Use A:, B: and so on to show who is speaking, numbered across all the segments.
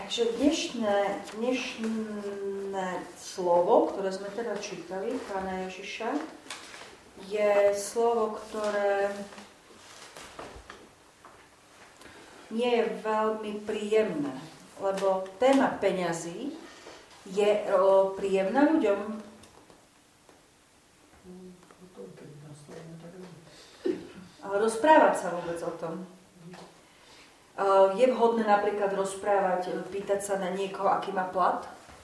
A: Takže dnešné slovo, ktoré sme teda čítali, Pána Ježiša, je slovo, ktoré nie je veľmi príjemné, lebo téma peňazí je príjemná ľuďom. Ale rozprávať sa vôbec o tom. Je vhodné napríklad rozprávať, pýtať sa na niekoho, aký má plat?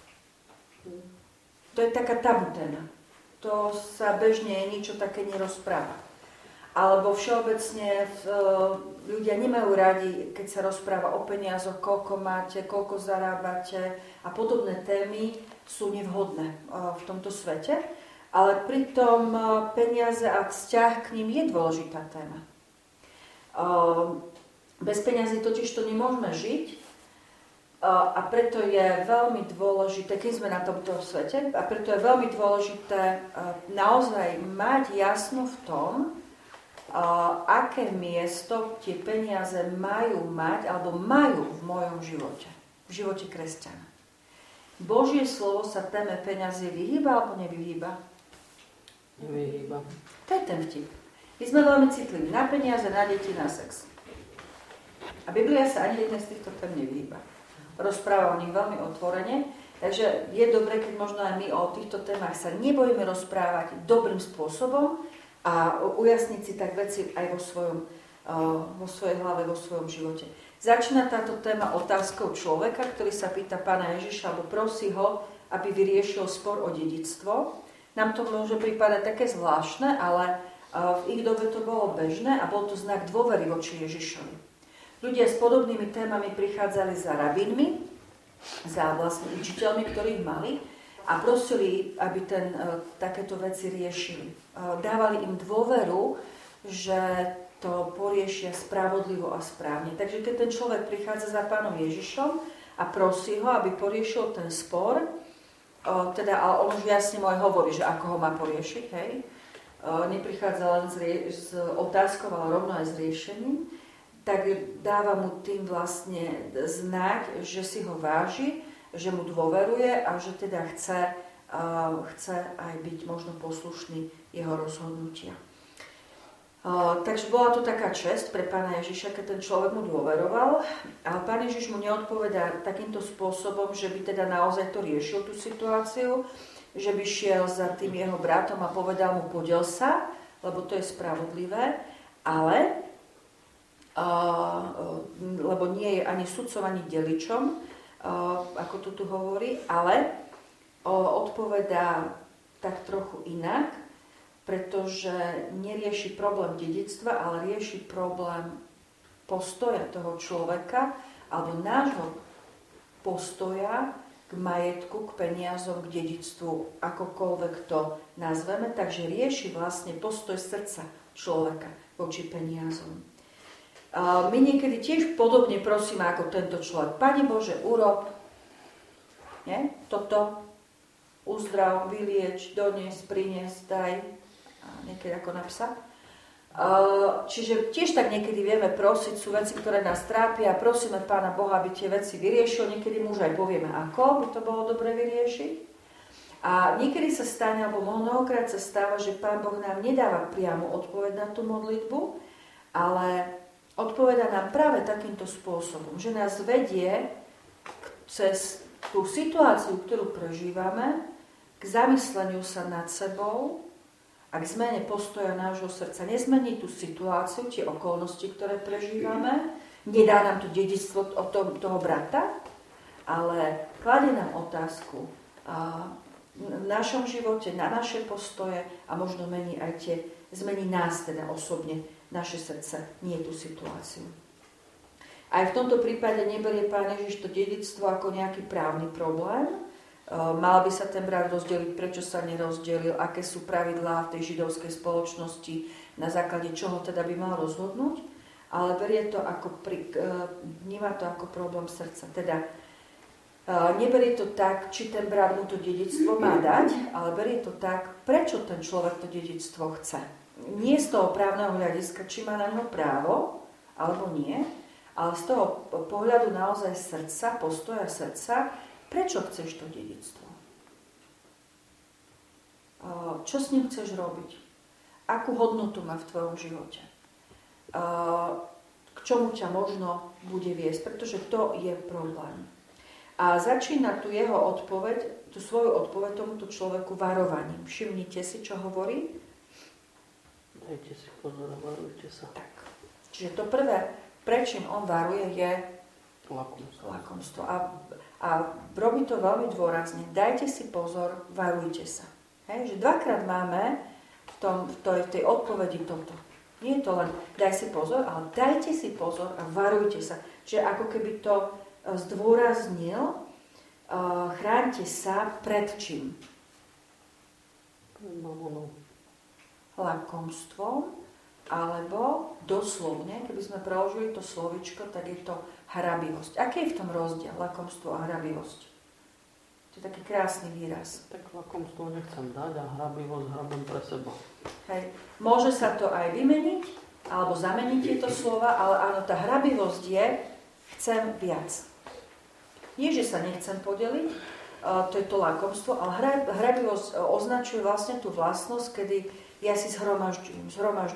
A: To je taká tabu téma. To sa bežne ničo také nerozpráva. Alebo všeobecne ľudia nemajú radi, keď sa rozpráva o peniazoch, koľko máte, koľko zarábate a podobné témy sú nevhodné v tomto svete. Ale pritom peniaze a vzťah k ním je dôležitá téma. Bez peňazí totiž to nemôžeme žiť a preto je veľmi dôležité, keď sme na tomto svete, a preto je veľmi dôležité naozaj mať jasno v tom, aké miesto tie peniaze majú mať alebo majú v mojom živote, v živote kresťana. Božie slovo sa téme peňazí vyhýba alebo nevyhýba?
B: Nevyhýba.
A: To je ten vtip. My sme veľmi citliví na peniaze, na deti, na sex. A Biblia sa ani jedna z týchto tém nevyhýba. Rozpráva o nich veľmi otvorene, takže je dobré, keď možno aj my o týchto témach sa nebojíme rozprávať dobrým spôsobom a ujasniť si tak veci aj vo svojej hlave, vo svojom živote. Začína táto téma otázkou človeka, ktorý sa pýta Pána Ježiša, alebo prosí ho, aby vyriešil spor o dedičstvo. Nám to môže pripadať také zvláštne, ale v ich dobe to bolo bežné a bol to znak dôvery voči Ježišovi. Ľudia s podobnými témami prichádzali za rabínmi, za vlastne učiteľmi, ktorých mali a prosili, aby takéto veci riešili. Dávali im dôveru, že to poriešia spravodlivo a správne. Takže keď ten človek prichádza za Pánom Ježišom a prosí ho, aby poriešil ten spor, ale on už jasne mu aj hovorí, že ako ho má poriešiť, hej? Neprichádza len s otázkou, ale rovno aj s riešením, tak dáva mu tým vlastne znak, že si ho váži, že mu dôveruje a že teda chce aj byť možno poslušný jeho rozhodnutia. Takže bola to taká česť pre Pána Ježiša, keď ten človek mu dôveroval, ale Pán Ježiš mu neodpovedá takýmto spôsobom, že by teda naozaj to riešil tú situáciu, že by šiel za tým jeho bratom a povedal mu podel sa, lebo to je spravodlivé, ale lebo nie je ani sudcom, ani deličom, ako to tu hovorí, ale odpovedá tak trochu inak, pretože nerieši problém dedičstva, ale rieši problém postoja toho človeka alebo nášho postoja k majetku, k peniazom, k dedičstvu, akokoľvek to nazveme. Takže rieši vlastne postoj srdca človeka voči peniazom. My niekedy tiež podobne prosíme ako tento človek. Pane Bože, urob toto, uzdrav, vylieč, donies, prinies, daj, niekedy ako na psa. Čiže tiež tak niekedy vieme prosiť, sú veci, ktoré nás trápia a prosíme Pána Boha, aby tie veci vyriešil. Niekedy mu už aj povieme, ako by to bolo dobre vyriešiť. A niekedy sa stane, alebo mnohokrát sa stáva, že Pán Boh nám nedáva priamu odpoveď na tú modlitbu, ale odpoveda nám práve takýmto spôsobom, že nás vedie cez tú situáciu, ktorú prežívame, k zamysleniu sa nad sebou a k zmene postoja nášho srdca. Nezmení tú situáciu, tie okolnosti, ktoré prežívame, nedá nám to dedičstvo od toho brata, ale kladie nám otázku v našom živote, na naše postoje a možno zmení nás teda osobne, naše srdce, nie tú situáciu. Aj v tomto prípade neberie Pán Ježiš to dedičstvo ako nejaký právny problém. Mal by sa ten brat rozdeliť, prečo sa nerozdelil, aké sú pravidlá v tej židovskej spoločnosti, na základe čoho teda by mal rozhodnúť, ale berie to vníma to ako problém srdca. Teda neberie to tak, či ten brat mu to dedičstvo má dať, ale berie to tak, prečo ten človek to dedičstvo chce. Nie z toho právneho hľadiska, či má na ňo právo, alebo nie, Ale z toho pohľadu naozaj srdca, postoja srdca, prečo chceš to dedičstvo? Čo s ním chceš robiť? Akú hodnotu má v tvojom živote? K čomu ťa možno bude viesť? Pretože to je problém. A začína tu jeho odpoveď, tú svoju odpoveď tomuto človeku varovaním. Všimnite si, čo hovorí.
B: Dajte si pozor a varujte sa.
A: Tak. Čiže to prvé, prečím on varuje, je lakomstvo. A robí to veľmi dôrazne. Dajte si pozor, varujte sa. Hej? Že dvakrát máme v tej odpovedi toto. Nie je to len daj si pozor, ale dajte si pozor a varujte sa. Čiže ako keby to zdôraznil, chránte sa pred čím? Lakomstvom, alebo doslovne, keby sme preložili to slovičko, tak je to hrabivosť. Aký je v tom rozdiel, lakomstvo a hrabivosť? To je taký krásny výraz.
B: Tak lakomstvo nechcem dať a hrabivosť hrabem pre seba.
A: Hej. Môže sa to aj vymeniť, alebo zameniť tieto slova, ale áno, tá hrabivosť je chcem viac. Nie, že sa nechcem podeliť, to je to lakomstvo, ale hrabivosť označuje vlastne tú vlastnosť, kedy ja si zhromažďujem.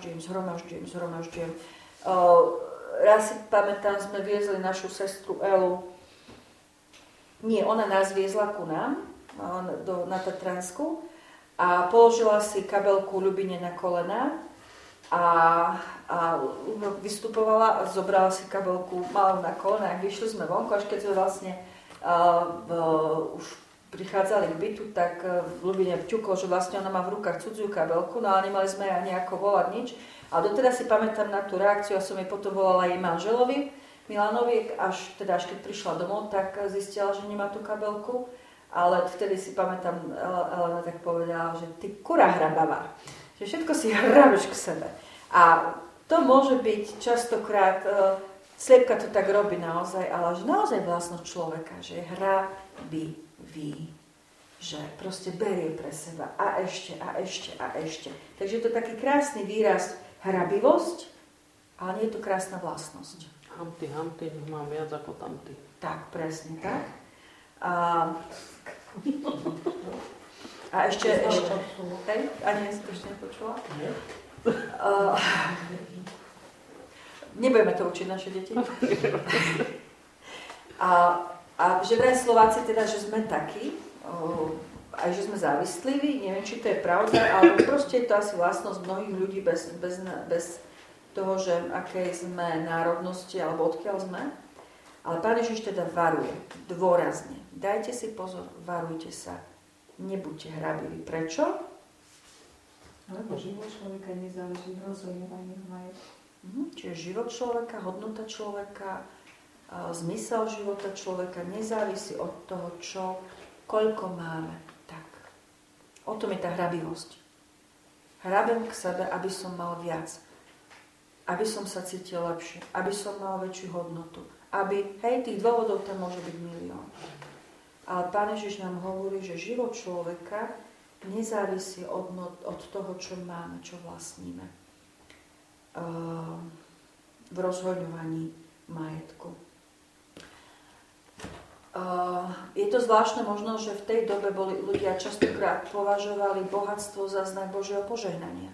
A: Raz si pamätám, sme viezli našu sestru Elu. Nie, ona nás viezla ku nám na Tatransku a položila si kabelku Ľubine na kolená a vystupovala a zobrala si kabelku malú na kolenách. Vyšli sme vonku, až keď sme vlastne už prichádzali k bytu, tak Ľubine vťukol, že vlastne ona má v rukách cudziu kabelku, no ale nemali sme aj nejako volať nič. A doteraz si pamätám na tú reakciu, a som jej potom volala jej manželovi, Milanovi, až keď prišla domov, tak zistila, že nemá tú kabelku, ale vtedy si pamätám, Elena tak povedala, že ty kura hrabavá, že všetko si hrabeš k sebe. A to môže byť častokrát, sliepka to tak robí naozaj, ale že naozaj vlastnosť človeka, že je hrabivý, že proste berie pre seba a ešte. Takže je to taký krásny výraz hrabivosť, ale nie je to krásna vlastnosť.
B: Hamty, mám viac ako tamty.
A: Tak, presne tak. A ešte. Hej? Ani si to ešte nepočula? Nie. Nebudeme to učiť naše deti. A že vraj Slováci teda, že sme takí, aj že sme závisliví, neviem, či to je pravda, ale proste je to asi vlastnosť mnohých ľudí bez toho, že aké sme národnosti alebo odkiaľ sme. Ale Pán Ježiš teda varuje, dôrazne. Dajte si pozor, varujte sa, nebuďte hrabiví. Prečo?
C: Lebo život človeka nezáleží v rozhodovaní majetku.
A: Čiže život človeka, hodnota človeka, zmysel života človeka nezávisí od toho, koľko máme. Tak. O tom je tá hrabivosť. Hrabem k sebe, aby som mal viac. Aby som sa cítil lepšie. Aby som mal väčšiu hodnotu. Tých dôvodov tam môže byť milión. Ale Pán Ježiš nám hovorí, že život človeka nezávisí od toho, čo máme, čo vlastníme. V rozhoďovaní majetku. Je to zvláštne možno, že v tej dobe ľudia častokrát považovali bohatstvo za znak Božieho požehnania.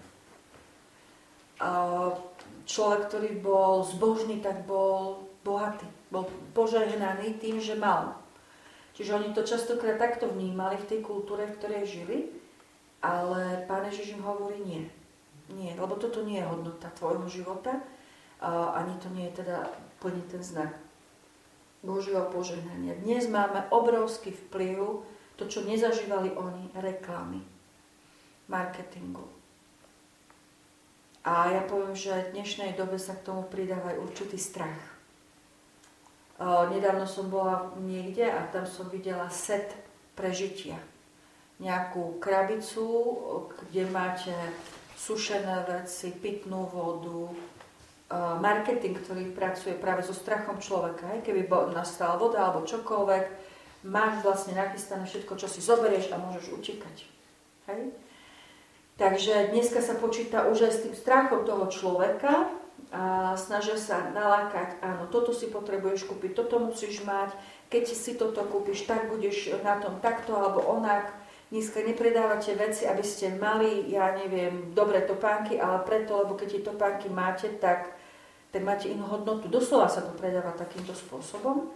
A: Človek, ktorý bol zbožný, tak bol bohatý. Bol požehnaný tým, že mal. Čiže oni to častokrát takto vnímali v tej kultúre, v ktorej žili, ale Pán Ježiš im hovorí nie. Nie, lebo toto nie je hodnota tvojho života, ani to nie je teda plne ten znak Božieho požehnania. Dnes máme obrovský vplyv, to, čo nezažívali oni, reklamy, marketingu. A ja poviem, že v dnešnej dobe sa k tomu pridáva aj určitý strach. Nedávno som bola niekde a tam som videla set prežitia. Nejakú krabicu, kde máte sušené veci, pitnú vodu, marketing, ktorý pracuje práve so strachom človeka. Keby nastala voda alebo čokoľvek, máš vlastne nachystané všetko, čo si zoberieš a môžeš utekať. Hej? Takže dneska sa počíta už aj s tým strachom toho človeka, a snažia sa nalákať, áno, toto si potrebuješ kúpiť, toto musíš mať, keď si toto kúpiš, tak budeš na tom takto alebo onak. Dneska nepredávate veci, aby ste mali, ja neviem, dobré topánky, ale preto, lebo keď tie topánky máte, tak máte inú hodnotu. Doslova sa to predáva takýmto spôsobom.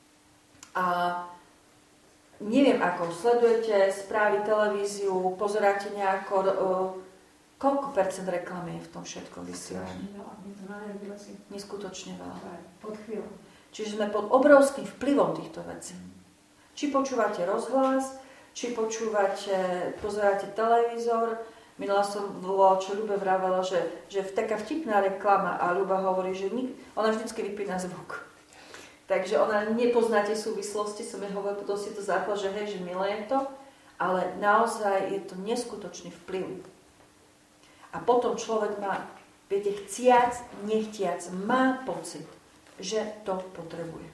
A: A neviem ako, sledujete správy, televíziu, pozeráte nejako, koľko percent reklamy je v tom všetkom vysielaní? Neskutočne veľa.
C: Pod chvíľou.
A: Čiže sme pod obrovským vplyvom týchto vecí. Či počúvate rozhlas, či pozeráte televízor. Minula som volala, čo Ľube vravela, že taká vtipná reklama a Ľuba hovorí, že ona vždycky vypína zvuk. Takže ona nepozná tie súvislosti, som jej hovorila, potom si to základ, že hej, že milé je to, ale naozaj je to neskutočný vplyv. A potom človek má, viete, chciac, nechtiac, má pocit, že to potrebuje.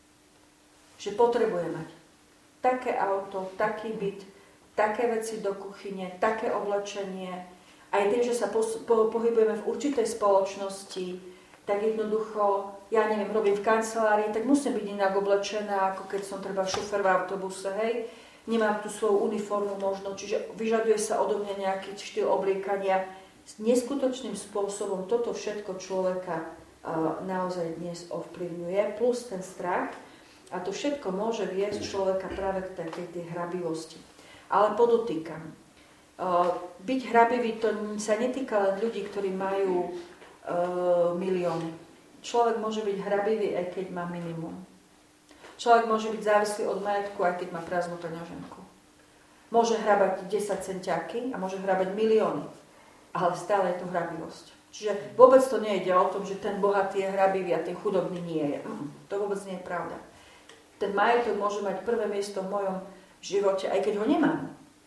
A: Že potrebuje mať také auto, taký byt, také veci do kuchyne, také oblečenie. Aj tým, že sa pohybujeme v určitej spoločnosti, tak jednoducho, ja neviem, robím v kancelárii, tak musím byť inak oblečená, ako keď som treba šofér v autobuse, hej. Nemám tu svoju uniformu možno, čiže vyžaduje sa odo mňa nejaký štýl obliekania. Neskutočným spôsobom toto všetko človeka naozaj dnes ovplyvňuje, plus ten strach. A to všetko môže viesť človeka práve k takej tej hrabivosti. Ale podotýkam, byť hrabivý to sa netýka len ľudí, ktorí majú milióny. Človek môže byť hrabivý, aj keď má minimum. Človek môže byť závislý od majetku, aj keď má prázdnu peňaženku. Môže hrabať 10 centiaky a môže hrabať milióny. Ale stále je to hrabivosť. Čiže vôbec to nejde o tom, že ten bohatý je hrabivý a ten chudobný nie je. To vôbec nie je pravda. Ten majetok môže mať prvé miesto v mojom živote, aj keď ho nemám.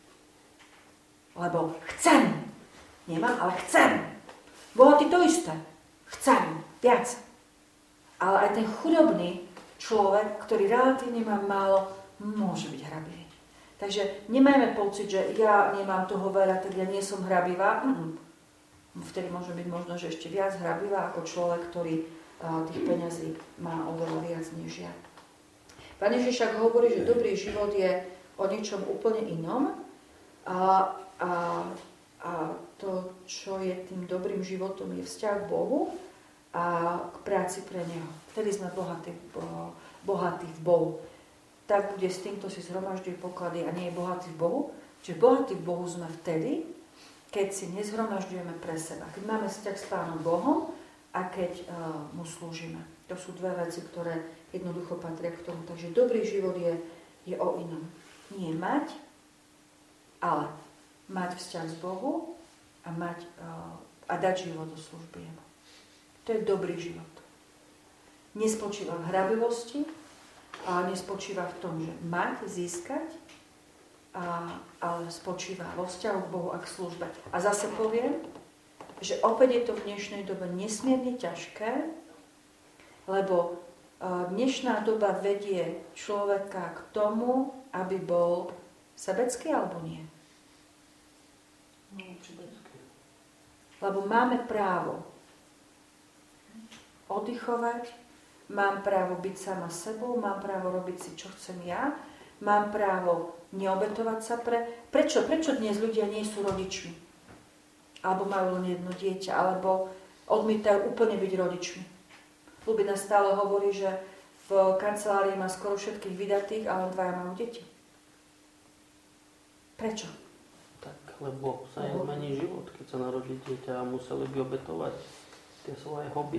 A: Lebo chcem. Nemám, ale chcem. Bohatý to isté. Chcem. Viac. Ale aj ten chudobný človek, ktorý relatívne má málo, môže byť hrabivý. Takže nemajme pocit, že ja nemám toho veľa, tak ja nie som hrabivá. Vtedy môže byť možno, že ešte viac hrabivá ako človek, ktorý tých peňazí má oveľa viac než ja. Pán Ježiš však hovorí, že dobrý život je o niečom úplne inom a to, čo je tým dobrým životom, je vzťah k Bohu a k práci pre Neho. Vtedy sme bohatí v Bohu. Tak bude s tým, kto si zhromažďuje poklady a nie je bohatý v Bohu. Čiže bohatí v Bohu sme vtedy, keď si nezhromažďujeme pre seba. Keď máme vzťah s Pánom Bohom a keď mu slúžime. To sú dve veci, ktoré jednoducho patria k tomu. Takže dobrý život je o inom. Nie mať, ale mať vzťah s Bohu a dať život do služby Jemu. To je dobrý život. Nespočíva v hrabivosti, a nespočíva v tom, že mať, získať, ale spočíva vo vzťahu k Bohu a k službe. A zase poviem, že opäť je to v dnešnej dobe nesmierne ťažké, lebo dnešná doba vedie človeka k tomu, aby bol sebecký alebo nie. Lebo máme právo oddychovať, mám právo byť sama sebou, mám právo robiť si, čo chcem ja, mám právo neobetovať sa Prečo dnes ľudia nie sú rodičmi? Alebo majú len jedno dieťa, alebo odmietajú úplne byť rodičmi. Ľubina stále hovorí, že v kancelárii má skoro všetkých vydatých, ale dvaja majú deti. Prečo?
B: Tak, lebo sa im zmení život, keď sa narodí dieťa a museli by obetovať tie svoje hobby.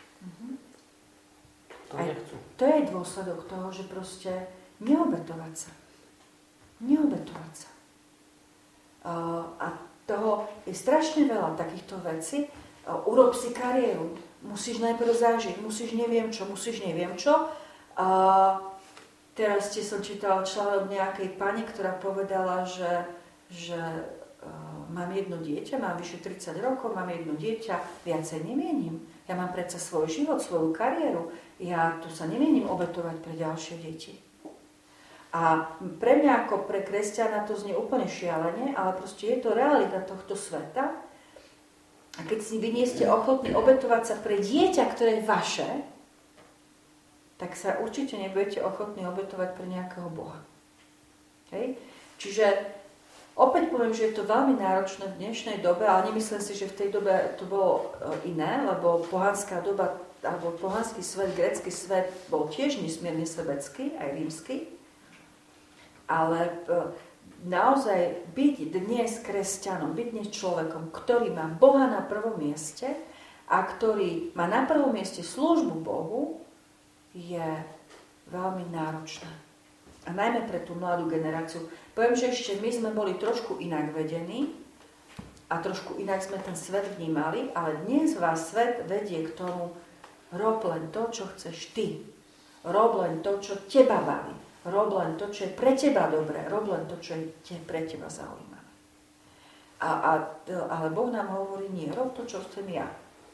A: To je dôsledok toho, že proste neobetovať sa. Neobetovať sa. A toho je strašne veľa takýchto vecí. Urob si kariéru. Musíš najprv zažiť. Musíš neviem čo. Teraz som čítala článok nejakej pani, ktorá povedala, že mám jedno dieťa, mám vyše 30 rokov, mám jedno dieťa, viacej nemienim. Ja mám predsa svoj život, svoju kariéru. Ja tu sa nemienim obetovať pre ďalšie deti. A pre mňa ako pre kresťana to znie úplne šialene, ale proste je to realita tohto sveta. A keď si vy nie ste ochotní obetovať sa pre dieťa, ktoré je vaše, tak sa určite nebudete ochotní obetovať pre nejakého Boha. Hej? Čiže opäť poviem, že je to veľmi náročné v dnešnej dobe, ale nemyslím si, že v tej dobe to bolo iné, lebo pohanská doba, alebo pohanský svet, grécky svet bol tiež nesmierne sebecký, aj rímsky. Ale naozaj byť dnes kresťanom, byť dnes človekom, ktorý má Boha na prvom mieste a ktorý má na prvom mieste službu Bohu, je veľmi náročné. A najmä pre tú mladú generáciu. Poviem, že ešte my sme boli trošku inak vedení a trošku inak sme ten svet vnímali, ale dnes vás svet vedie k tomu, rob len to, čo chceš ty. Rob len to, čo teba baví. Rob len to, čo je pre teba dobré. Rob len to, čo je pre teba zaujímavé. Ale Boh nám hovorí, nie, rob to, čo chcem ja.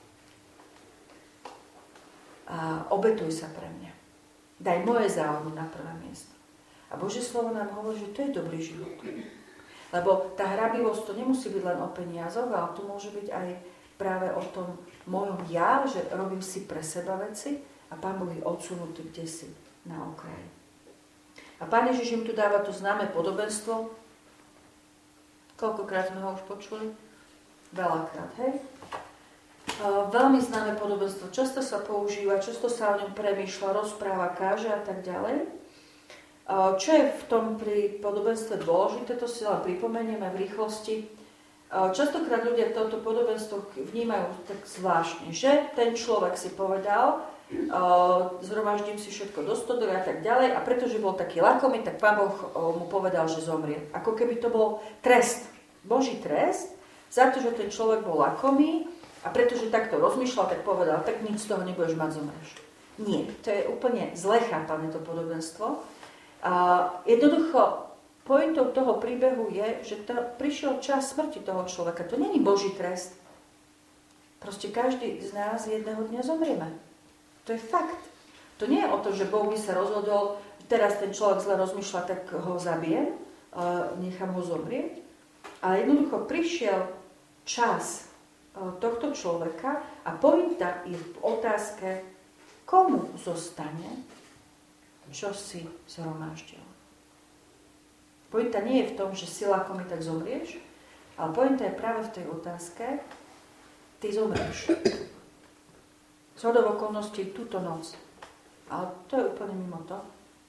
A: A obetuj sa pre mňa. Daj moje záujmy na prvé miesto. A Božie slovo nám hovorí, že to je dobrý život. Lebo tá hrabivosť to nemusí byť len o peniazoch, ale to môže byť aj práve o tom mojom ja, že robím si pre seba veci a Pán Boh je odsunutý kdesi na okraji. A Pán Ježiš im tu dáva to známe podobenstvo. Koľkokrát sme ho už počuli? Veľakrát, hej? Veľmi známe podobenstvo. Často sa používa, často sa o ňom premýšľa, rozpráva, káže a tak ďalej. Čo je v tom pri podobenstve dôležité, to si len pripomenieme v rýchlosti. Častokrát ľudia toto podobenstvo vnímajú tak zvláštne, že ten človek si povedal, zhromaždím si všetko do stodoly a tak ďalej a pretože bol taký lakomý, tak Pán Boh mu povedal, že zomrie. Ako keby to bol trest, Boží trest za to, že ten človek bol lakomý a pretože takto rozmýšľal, tak povedal, tak nič z toho nebudeš mať, zomreš. Nie, to je úplne zle chápané to podobenstvo. Jednoducho pointou toho príbehu je, že prišiel čas smrti toho človeka. To nie je Boží trest. Proste každý z nás jedného dňa zomrieme. To je fakt. To nie je o to, že Boh by sa rozhodol, teraz ten človek zle rozmýšľa, tak ho zabijem, nechám ho zomrieť. Ale jednoducho prišiel čas tohto človeka a pointa je v otázke, komu zostane, čo si zhromaždil. Pointa nie je v tom, že si lakomý, tak zomrieš, ale pointa je práve v tej otázke, ty zomrieš. Zhodou okolností túto noc. Ale to je úplne mimo to.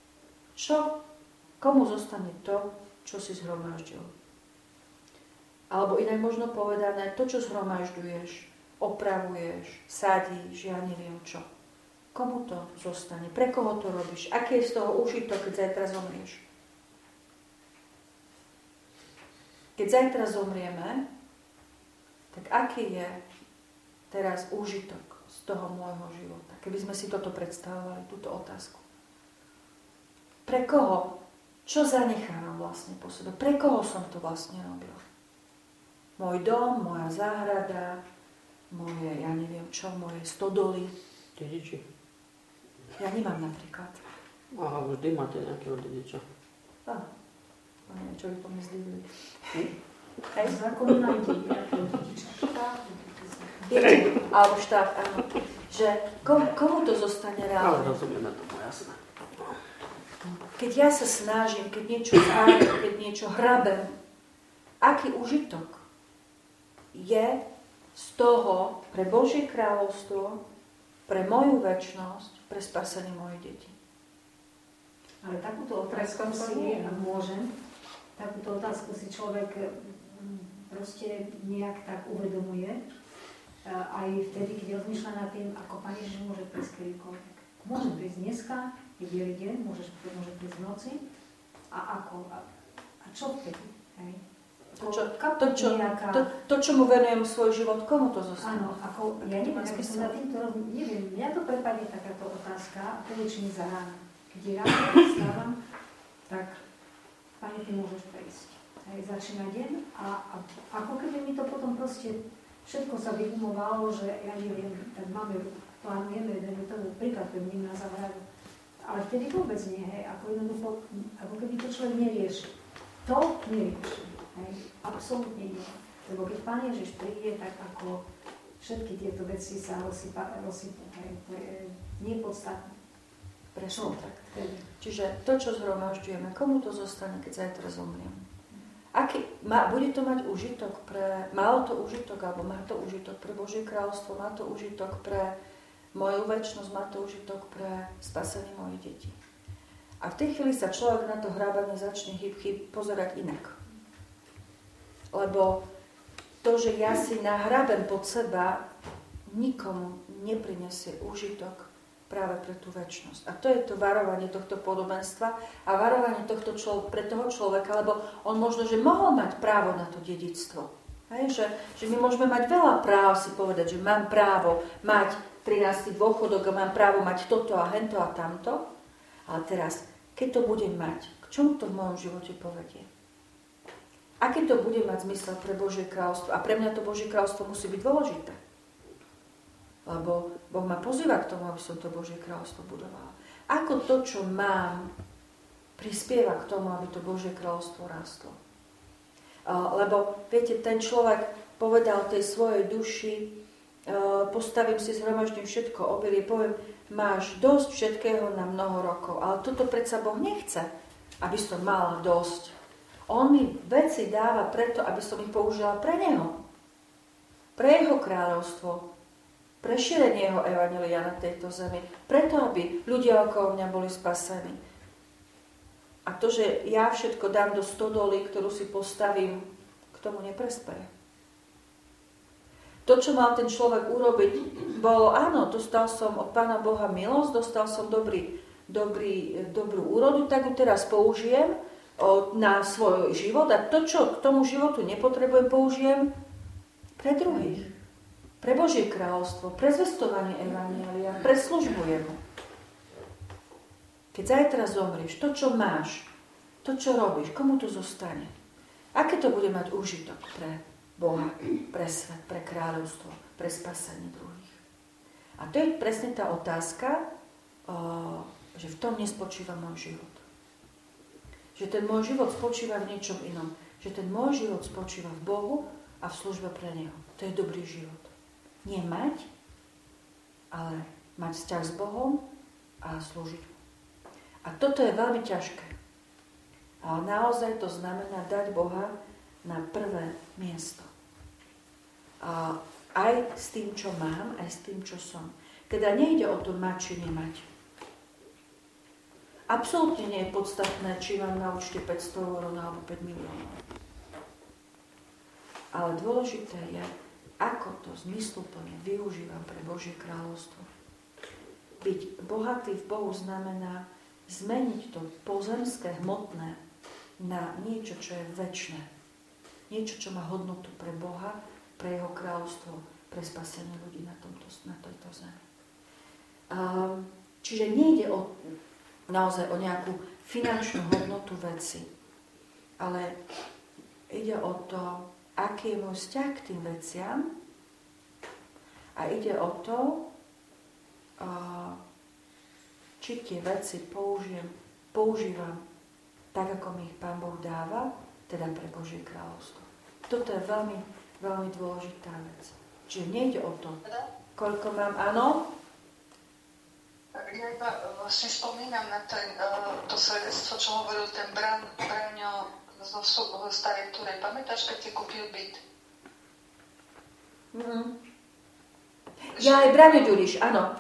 A: Komu zostane to, čo si zhromaždil? Alebo inak možno povedané, to, čo zhromažďuješ, opravuješ, sadíš, ja neviem čo. Komu to zostane? Pre koho to robíš? Aký je z toho užitok, keď zajtra zomrieš? Keď zajtra zomrieme, tak aký je teraz úžitok z toho môjho života? Keby sme si toto predstavovali, túto otázku. Pre koho? Čo zanechávam vlastne po sebe? Pre koho som to vlastne robil? Môj dom, moja záhrada, moje, ja neviem čo, moje stodoly.
B: Dediči.
A: Ja nemám napríklad.
B: Aha, vždy máte nejakého dediča.
A: Áno. Neviem, čo by po mne zdivili.
C: Hej, zákon nám nejakého dediča.
A: Alebo štát, áno. Že komu to zostane reálne?
B: Ale rozumieme tomu, jasné.
A: Keď ja sa snažím, keď niečo zháňam, keď niečo hrabem, aký užitok je z toho pre Božie kráľovstvo, pre moju večnosť, pre spasenie mojich detí?
C: Ale takúto otázku si, ak môžem, takúto otázku si človek proste nejak tak uvedomuje, aj vtedy, keď rozmýšľa nad tým, ako Pán Ježiš môže prísť kedykoľvek. Môže prísť dneska, je bielý deň, môže prísť v noci. A ako? A čo vtedy? Hej? To, čomu venujem svoj život, komu to zostane? Áno, ako, ja neviem, ako som nad týmto neviem, mňa to prepadne takáto otázka, a to väčšine za ráno. Keď je ráno, vstávam, tak Pane, ty môžeš prejsť. Hej, začína deň a ako keby mi to potom proste všetko sa vygumovalo, že ja neviem, tak plánujeme jeden príklad, prvním na záhradu. Ale vtedy vôbec nie, hej, ako keby to človek nerieši. To nerieši, hej, absolútne nie. Lebo keď Pán Ježiš príde, tak ako všetky tieto veci sa rozsypú. To je nepodstatné.
A: Presne tak. Čiže to, čo zhromažďujeme, komu to zostane, keď zajtra zomriem? Bude to mať užitok malo to užitok, alebo má to užitok pre Božie kráľovstvo, má to užitok pre moju večnosť, má to užitok pre spasenie mojich detí. A v tej chvíli sa človek na to hrábanie začne pozerať inak. Lebo to, že ja si nahrábem pod seba, nikomu neprinesie užitok práve pre tú večnosť. A to je to varovanie tohto podobenstva a varovanie pre toho človeka, lebo on možno, že mohol mať právo na to dedičstvo. Hej, že my môžeme mať veľa práv si povedať, že mám právo mať 13 dôchodok a mám právo mať toto a hento a tamto. Ale teraz, keď to budem mať, k čomu to v mojom živote povedie? Aký to bude mať zmysel pre Božie kráľovstvo? A pre mňa to Božie kráľovstvo musí byť dôležité. Lebo Boh ma pozýva k tomu, aby som to Božie kráľovstvo budovala. Ako to, čo mám, prispieva k tomu, aby to Božie kráľovstvo rástlo. Lebo, viete, ten človek povedal tej svojej duši, postavím si, zhromaždím všetko, obilie, poviem, máš dosť všetkého na mnoho rokov. Ale toto predsa Boh nechce, aby som mala dosť. On mi veci dáva preto, aby som ich použila pre Neho. Pre Jeho kráľovstvo. Pre šírenie Jeho evanjelia na tejto zemi. Preto, aby ľudia okolo mňa boli spasení. A to, že ja všetko dám do stodoly, ktorú si postavím, k tomu neprespeje. To, čo mal ten človek urobiť, bolo, áno, dostal som od Pána Boha milosť, dostal som dobrú úrodu, tak ju teraz použijem na svoj život a to, čo k tomu životu nepotrebujem, použijem pre druhých. Pre Božie kráľovstvo, pre zvestovanie evanjelia, pre službu Jemu. Keď zajtra zomrieš, to, čo máš, to, čo robíš, komu to zostane? Aké to bude mať úžitok pre Boha, pre svet, pre kráľovstvo, pre spasenie druhých? A to je presne tá otázka, že v tom nespočíva môj život. Že ten môj život spočíva v niečom inom. Že ten môj život spočíva v Bohu a v službe pre Neho. To je dobrý život. Nie mať, ale mať vzťah s Bohom a slúžiť. A toto je veľmi ťažké. Ale naozaj to znamená dať Boha na prvé miesto. A aj s tým, čo mám, aj s tým, čo som. Teda nejde o to mať, či nemať. Absolútne nie je podstatné, či mám na účte 500 eur alebo 5 miliónov. Ale dôležité je, ako to zmysluplne využívam pre Božie kráľovstvo. Byť bohatý v Bohu znamená zmeniť to pozemské, hmotné na niečo, čo je večné. Niečo, čo má hodnotu pre Boha, pre Jeho kráľovstvo, pre spasenie ľudí na tejto zemi. Čiže nejde naozaj o nejakú finančnú hodnotu veci, ale ide o to, aký je môj vzťah k tým veciam a ide o to, či tie veci používam tak, ako mi ich Pán Boh dáva, teda pre Božie kráľovstvo. Toto je veľmi, veľmi dôležitá vec. Čiže nejde o to, koľko mám, áno?
D: Ja iba si spomínam na to svedectvo, čo hovoril ten Braňo zo Starej Turej. Pamätáš, keď si kúpil byt?
A: Ja aj Braňo Ďuriš, áno.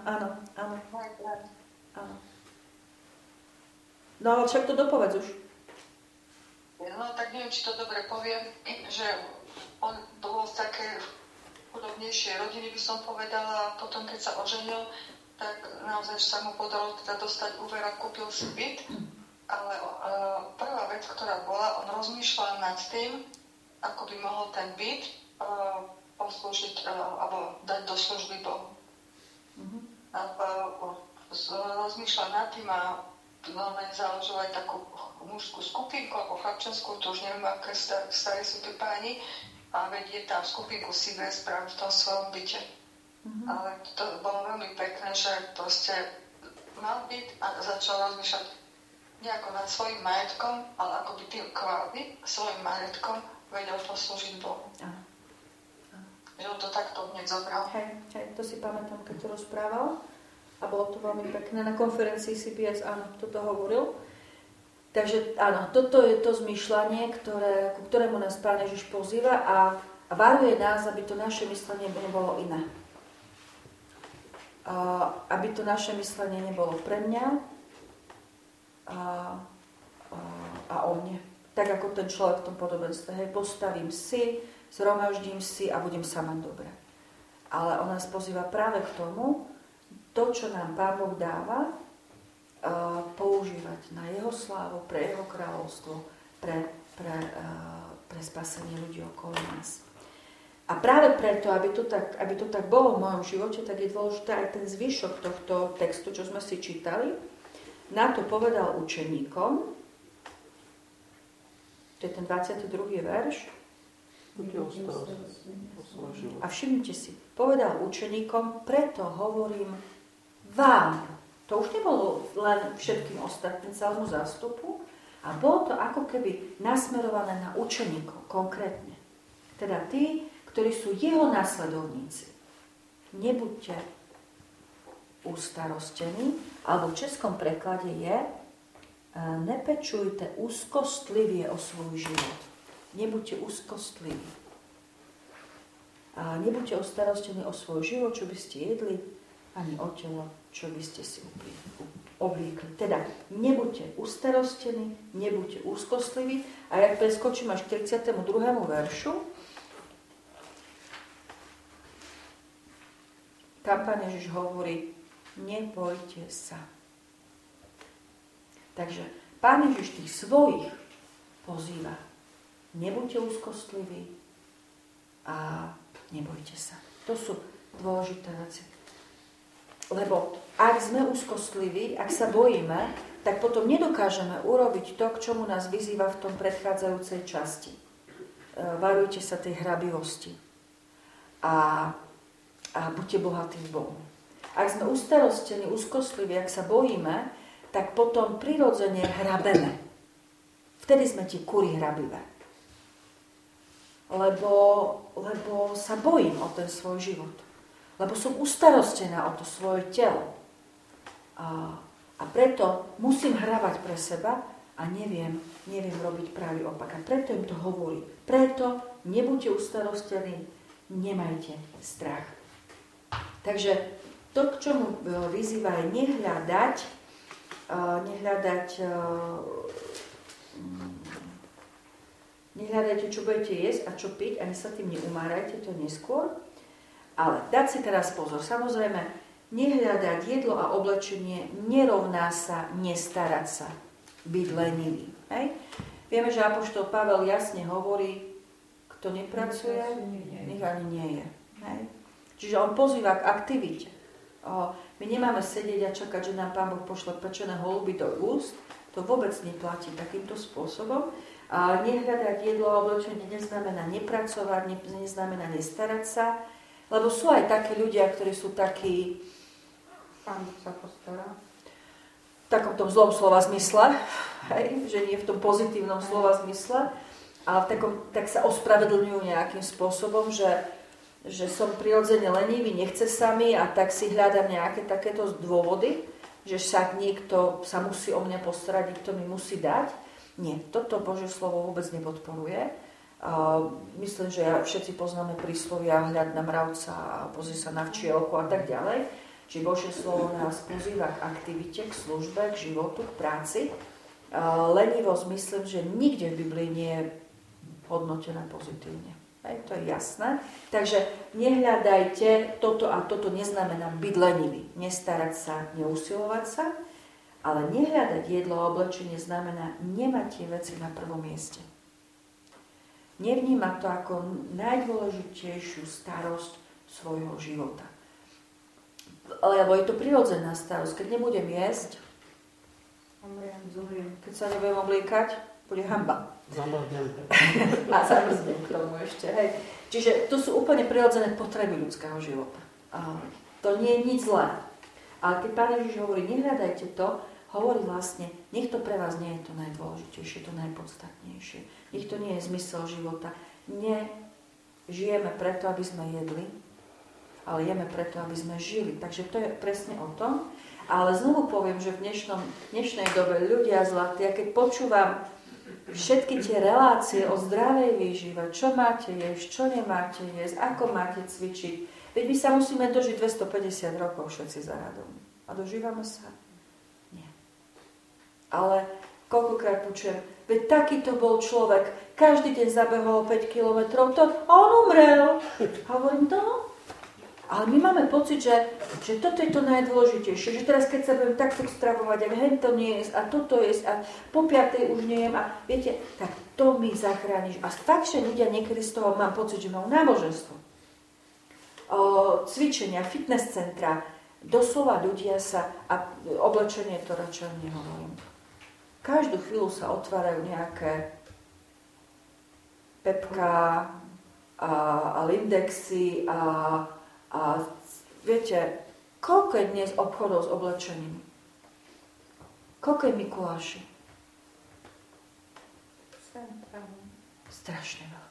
A: No ale však to dopovedz už.
D: No tak neviem, či to dobre poviem, že on bol z také chudobnejšie rodiny, by som povedala, a potom keď sa oženil, tak naozaj sa mu podalo teda dostať úver a kúpil si byt. Ale prvá vec, ktorá bola, on rozmýšľal nad tým, ako by mohol ten byt poslúžiť alebo dať do služby Bohu. Rozmýšľal nad tým a založil aj takú mužskú skupinku alebo chlapčenskú, to už neviem, aké staré sú tí páni, a vedie tam skupinku si viesť práve v tom svojom byte. Ale to bolo veľmi pekné, že proste mal byt a začal rozmýšľať nejako nad svojím majetkom, ale ako by tým kvády svojím majetkom vedel poslúžiť Bohu. že on to takto hneď zobral.
A: Hej, to si pamätám, keď to rozprával. A bolo to veľmi pekné. Na konferencii CBS, áno, toto hovoril. Takže áno, toto je to zmýšľanie, ku ktorému nás Pán Ježiš pozýva a varuje nás, aby to naše myslenie nebolo iné. Aby to naše myslenie nebolo pre mňa a o mne. Tak ako ten človek v tom podobenstve. Hej, postavím si, zhromaždím si a budem sa mať dobre. Ale on nás pozýva práve k tomu, to, čo nám Pán Boh dáva, používať na jeho slávu, pre jeho kráľovstvo, pre spasenie ľudí okolo nás. A práve preto, aby to tak bolo v mojom živote, tak je dôležité aj ten zvyšok tohto textu, čo sme si čítali. Na to povedal učeníkom, to je ten 22. verš. A všimnite si, povedal učeníkom, preto hovorím vám. To už nebolo len všetkým ostatným, celému zástupu, a bolo to ako keby nasmerované na učeníkov konkrétne. Teda tí, ktorí sú jeho nasledovníci. Nebuďte ustarostení, alebo v českom preklade je nepečujte úzkostlivie o svoj život. Nebuďte úzkostliví. A nebuďte ustarostení o svoj život, čo by ste jedli, ani o telo, čo by ste si oblíkli. Teda nebuďte ustarostení, nebuďte úzkostliví. A jak preskočím až k 32. veršu, tam Pán Ježiš hovorí, nebojte sa. Takže Pán Ježiš tých svojich pozýva. Nebuďte úzkostliví a nebojte sa. To sú dôležité veci. Lebo ak sme úzkostliví, ak sa bojíme, tak potom nedokážeme urobiť to, k čomu nás vyzýva v tom predchádzajúcej časti. Varujte sa tej hrabivosti. A buďte bohatí v Bohu. Ak sme ustarostení, úzkostliví, ak sa bojíme, tak potom prirodzene hrabeme. Vtedy sme tie kury hrabivé. Lebo sa bojím o ten svoj život. Lebo som ustarostená o to svoje telo. A preto musím hrabať pre seba a neviem robiť pravý opak. A preto im to hovorí. Preto nebuďte ustarostení, nemajte strach. Takže to, k čomu vyzýva, je nehľadajte, čo budete jesť a čo piť, ani sa tým neumárajte, to neskôr. Ale dať si teraz pozor. Samozrejme, nehľadať jedlo a oblečenie nerovná sa nestarať sa, byť lenivý. Hej? Vieme, že apoštol Pavel jasne hovorí, kto nepracuje, nech ani nie je. Hej? Čiže on pozýva k aktivite. My nemáme sedieť a čakať, že nám Pán Boh pošle pečené holuby do úst. To vôbec neplatí takýmto spôsobom. A nehľadať jedlo a oblečenie neznamená nepracovať, neznamená nestarať sa. Lebo sú aj takí ľudia, ktorí sú takí, Pán Boh sa postará, v takom tom zlom slova zmysle, hej? Že nie v tom pozitívnom slova zmysle, ale tak sa ospravedlňujú nejakým spôsobom, že som prirodzene lenivý, nechce sa mi a tak si hľadám nejaké takéto dôvody, že však niekto sa musí o mňa postarať, niekto mi musí dať. Nie, toto Božie slovo vôbec nepodporuje. Myslím, že všetci poznáme príslovia hľad na mravca a pozri sa na včielku a tak ďalej. Čiže Božie slovo nás pozýva k aktivite, k službe, k životu, k práci. Lenivosť myslím, že nikde v Biblii nie je hodnotená pozitívne. Hej, to je jasné. Takže nehľadajte toto a toto neznamená byť lenivý. Nestarať sa, neusilovať sa, ale nehľadať jedlo a oblečenie znamená nemať tie veci na prvom mieste. Nevnímať to ako najdôležitejšiu starosť svojho života. Lebo je to prirodzená starosť. Keď nebudem jesť, zomriem. Keď sa nebudem obliekať, bude hanba. A zamrznem k tomu ešte. Hej. Čiže to sú úplne prirodzené potreby ľudského života. To nie je nič zlé. Ale keď Pán Ježiš hovorí, nehľadajte to, hovorí vlastne, nech to pre vás nie je to najdôležitejšie, to najpodstatnejšie. Nech to nie je zmysel života. žijeme preto, aby sme jedli, ale jeme preto, aby sme žili. Takže to je presne o tom. Ale znovu poviem, že v dnešnej dobe ľudia zlatí, a keď počúvam všetky tie relácie o zdravej výžive, čo máte jesť, čo nemáte jesť, ako máte cvičiť, veď my sa musíme dožiť 250 rokov všetci za radom. A dožívame sa? Nie. Ale koľkokrát počujem, veď takýto bol človek, každý deň zabehol 5 kilometrov, to on umrel. Hovorím, to. Ale my máme pocit, že toto je to najdôležitejšie, že teraz keď sa budem takto stravovať, ak hento nie jesť a toto jesť a po 5. už nejem a viete, tak to mi zachrániš. A fakt, že ľudia niekedy z toho mám pocit, že majú náboženstvo. Cvičenia, fitness centra, doslova ľudia sa, a oblečenie to radšej nehovorím. Každú chvíľu sa otvárajú nejaké Pepka a Lindexy a viete, koľko je dnes obchodov s oblečením? Koľko je Mikuláši? Strašne veľa.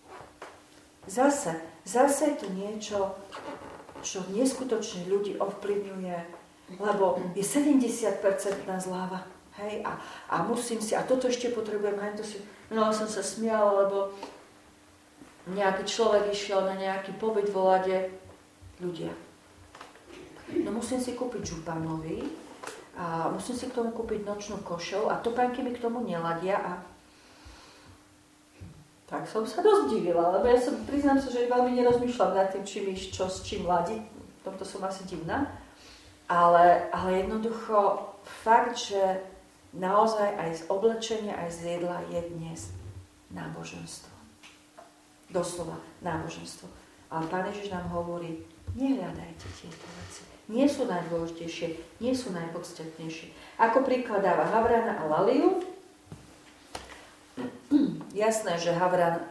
A: Zase je to niečo, čo neskutočne ľudí ovplyvňuje, lebo je 70% zľava. Hej, a musím si, a toto ešte potrebujem, hej, to si, no som sa smiala, lebo nejaký človek išiel na nejaký pobyt v Lade, ľudia. No musím si kúpiť županovi a musím si k tomu kúpiť nočnú košelu a topánky mi k tomu neladia a tak som sa dosť divila, lebo ja som, priznám sa, že veľmi nerozmýšľam nad tým, či mi čo s čím ladí, v tomto som asi divná, ale jednoducho fakt, že naozaj aj z oblečenia, aj z jedla je dnes náboženstvo. Doslova náboženstvo. Ale Pán Ježiš nám hovorí, nehľadajte tieto veci. Nie sú najdôležitejšie, nie sú najpodstatnejšie. Ako príklad dáva Havrana a Laliu. Jasné, že Havran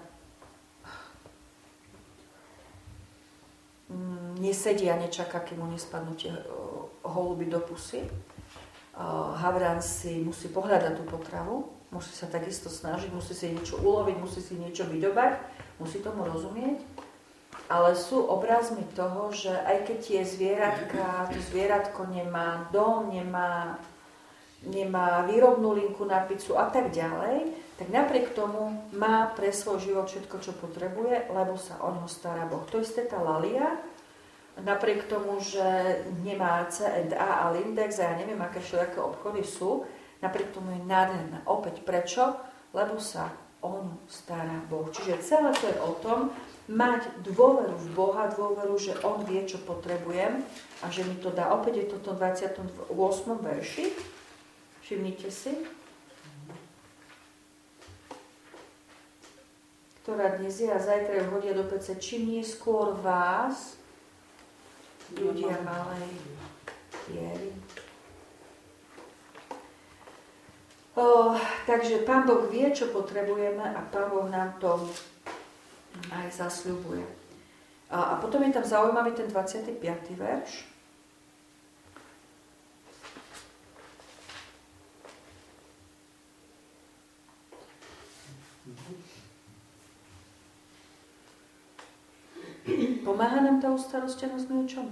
A: nesedí a nečaká, kým mu nespadnú tie holuby do pusy. Havran si musí pohľadať tú potravu, musí sa takisto snažiť, musí si niečo uloviť, musí si niečo vydobať, musí tomu rozumieť. Ale sú obrazmi toho, že aj keď tie zvieratka, to zvieratko nemá dom, nemá výrobnú linku na pizzu a tak ďalej, tak napriek tomu má pre svoj život všetko, čo potrebuje, lebo sa o ňo stará Boh. To isté tá Lalia, napriek tomu, že nemá C&A a Lindex a ja neviem, aké všelijaké obchody sú, napriek tomu je nádherná. Opäť prečo? Lebo sa o ňu stará Boh. Čiže celé to je o tom, mať dôveru v Boha, dôveru, že On vie, čo potrebujem a že mi to dá. Opäť je to v 28. verši. Všimnite si. Ktorá dnes je a zajtra ju hodia do pece. Čím nie skôr vás, ľudia malej viery. Takže Pán Boh vie, čo potrebujeme a Pán Boh nám to aj zasľubuje. A potom je tam zaujímavý ten 25. verš. Pomáha nám tá ustarostenosť niečomu?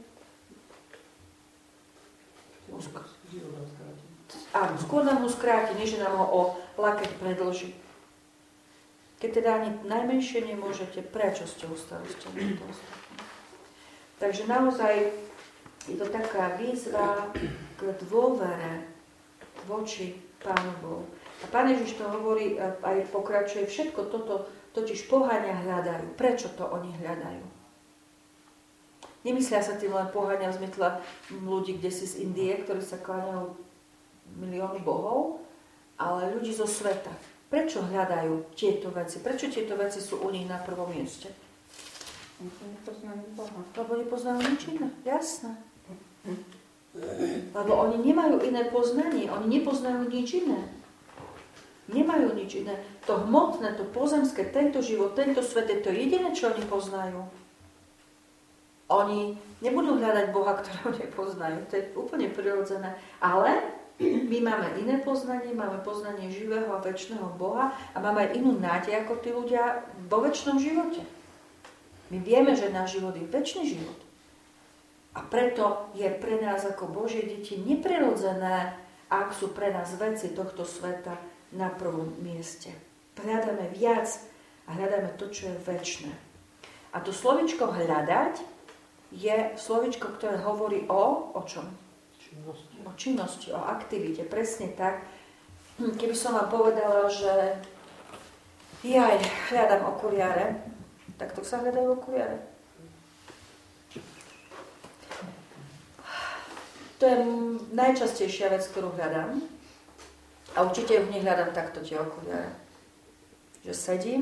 A: Áno, skôr nám ho skráti, než nám ho o lakeť predĺži. Keď teda ani najmenšie nemôžete, prečo ste ustarostení? Takže naozaj je to taká výzva k dôvere voči Pánu Bohu. A Pán Ježiš to hovorí, aj pokračuje, všetko toto totiž poháňa hľadajú. Prečo to oni hľadajú? Nemyslia sa tým len poháňa v zmysle ľudí kdesi z Indie, ktorí sa kláňajú milióny bohov, ale ľudí zo sveta. Prečo hľadajú tieto veci? Prečo tieto veci sú u nich na prvom mieste? Lebo nepoznajú nič iné. Jasné. Lebo oni nemajú iné poznanie. Oni nepoznajú nič iné. Nemajú nič iné. To hmotné, to pozemské, tento život, tento svet je to jediné, čo oni poznajú. Oni nebudú hľadať Boha, ktorého nepoznajú. To je úplne prirodzené. Ale my máme iné poznanie, máme poznanie živého a večného Boha a máme aj inú nádej ako tí ľudia vo večnom živote. My vieme, že náš život je večný život. A preto je pre nás ako Božie deti neprirodzené, ak sú pre nás veci tohto sveta na prvom mieste. Hľadáme viac a hľadáme to, čo je večné. A to slovičko hľadať je slovičko, ktoré hovorí o čom? O činnosti, o aktivite. Presne tak. Keby som vám povedala, že ja hľadám okuliare, tak to sa hľadajú okuliare. To je najčastejšia vec, ktorú hľadám. A určite ju nehľadám takto tie okuliare. Že sedím,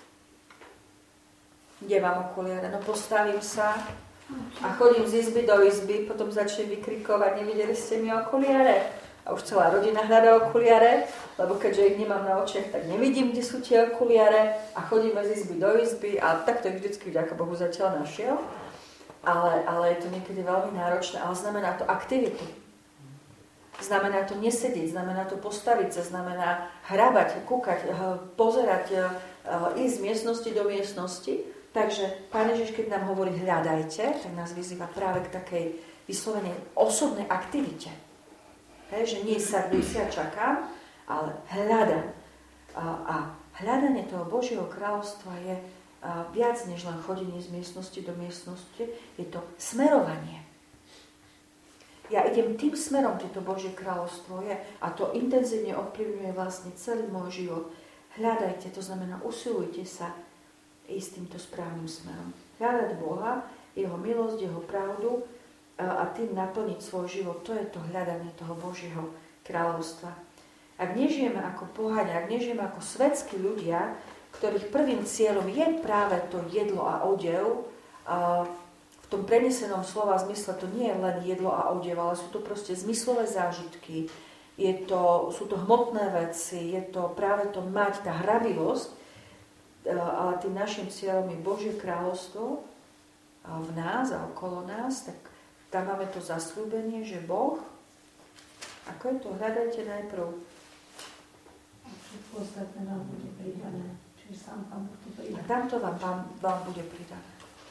A: kde mám okuliare, no postavím sa a chodím z izby do izby, potom začnem vykrikovať, nevideli ste mi okuliare. A už celá rodina hľadá okuliare, lebo keďže ich nemám na očiach, tak nevidím, kde sú tie okuliare a chodíme z izby do izby a takto ich vždycky, vďaka Bohu, zatiaľ našiel. Ale je to niekedy veľmi náročné, ale znamená to aktivitu. Znamená to nesedieť, znamená to postaviť sa, znamená hrabať, kúkať, pozerať, ísť z miestnosti do miestnosti. Takže Pán Ježiš, keď nám hovorí hľadajte, tak nás vyzýva práve k takej vyslovenej osobnej aktivite. Hej, že nie sa čakám, ale hľadám. A hľadanie toho Božieho kráľovstva je viac než len chodenie z miestnosti do miestnosti, je to smerovanie. Ja idem tým smerom, kde to Božie kráľovstvo je a to intenzívne ovplyvňuje vlastne celý môj život. Hľadajte, to znamená usilujte sa ísť týmto správnym smerom. Hľadať Boha, Jeho milosť, Jeho pravdu a tým naplniť svoj život. To je to hľadanie toho Božieho kráľovstva. Ak nežijeme ako poháňa, ak nežijeme ako svetskí ľudia, ktorých prvým cieľom je práve to jedlo a odev, v tom prenesenom slova zmysle to nie je len jedlo a odev, ale sú to proste zmyslové zážitky, sú to hmotné veci, je to práve to mať, tá hrabivosť, ale tým našim cieľom je Božie kráľovstvo v nás a okolo nás, tak tam máme to zasľúbenie, že Boh, ako je to, hľadajte najprv.
C: Všetko ostatné nám bude pridané. Čiže sám Pán Boh to pridá.
A: A tamto vám bude pridané.